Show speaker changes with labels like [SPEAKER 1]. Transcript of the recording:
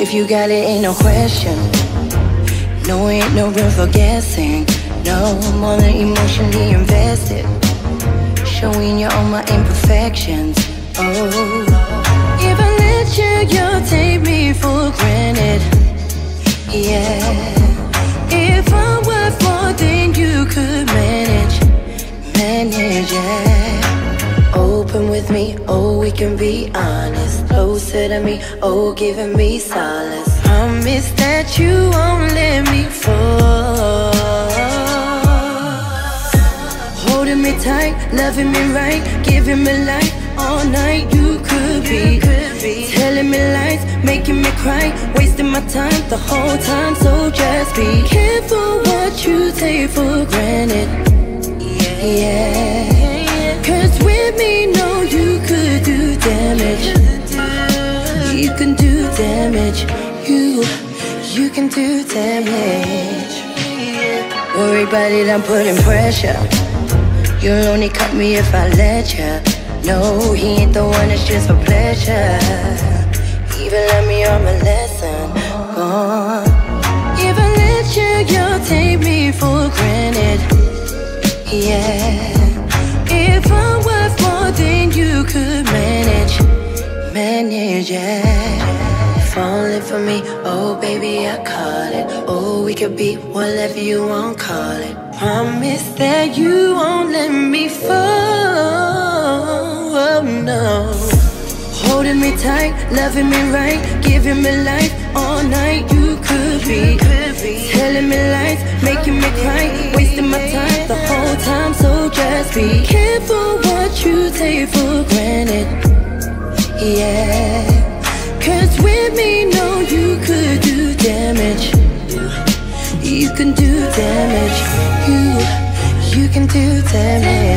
[SPEAKER 1] If you got it, ain't no question. No, ain't no room for guessing. No, more than emotionally invested. Showing you all my imperfections. Oh, if I let you, you'll take me for granted. Yeah. If I was more than you could manage, yeah. Open with me, oh, we can be honest. Closer to me, oh, giving me solace. Promise that you won't let me fall. Holding me tight, loving me right, giving me life all night. You could be telling me lies, making me cry, wasting my time the whole time. So just be careful what you take for granted. Yeah, cause with me, no, you could do damage. You can do damage. You can do damage. Worry about it, I'm putting pressure. You'll only cut me if I let ya. No, he ain't the one, it's just for pleasure. Even let me on my lesson. If I let you, you'll take me for granted. Yeah. If I was more than you could manage, yeah. Falling for me, oh baby, I caught it. Oh, we could be whatever you want, call it. Promise that you won't let me fall. Oh no. Holding me tight, loving me right, giving me life all night. You could be telling me lies, making me cry, wasting my time the whole time. So just be careful what you take for granted. Yeah, cause with me, no, you could do damage. You can do damage. You can do damage.